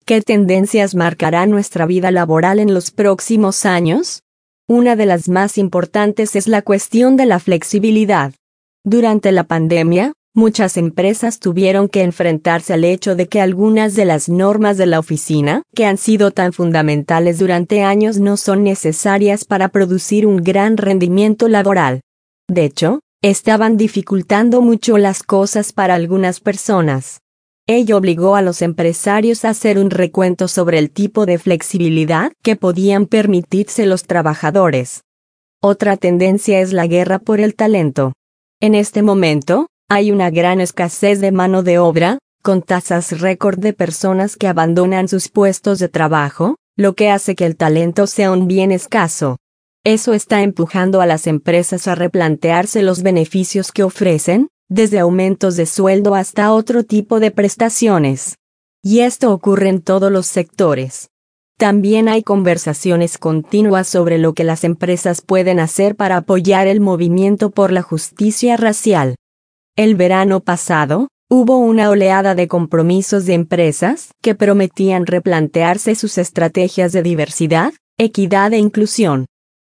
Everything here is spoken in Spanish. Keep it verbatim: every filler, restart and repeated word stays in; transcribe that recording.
¿Qué tendencias marcarán nuestra vida laboral en los próximos años? Una de las más importantes es la cuestión de la flexibilidad. Durante la pandemia, muchas empresas tuvieron que enfrentarse al hecho de que algunas de las normas de la oficina, que han sido tan fundamentales durante años, no son necesarias para producir un gran rendimiento laboral. De hecho, estaban dificultando mucho las cosas para algunas personas. Ello obligó a los empresarios a hacer un recuento sobre el tipo de flexibilidad que podían permitirse los trabajadores. Otra tendencia es la guerra por el talento. En este momento, hay una gran escasez de mano de obra, con tasas récord de personas que abandonan sus puestos de trabajo, lo que hace que el talento sea un bien escaso. Eso está empujando a las empresas a replantearse los beneficios que ofrecen, desde aumentos de sueldo hasta otro tipo de prestaciones. Y esto ocurre en todos los sectores. También hay conversaciones continuas sobre lo que las empresas pueden hacer para apoyar el movimiento por la justicia racial. El verano pasado, hubo una oleada de compromisos de empresas que prometían replantearse sus estrategias de diversidad, equidad e inclusión.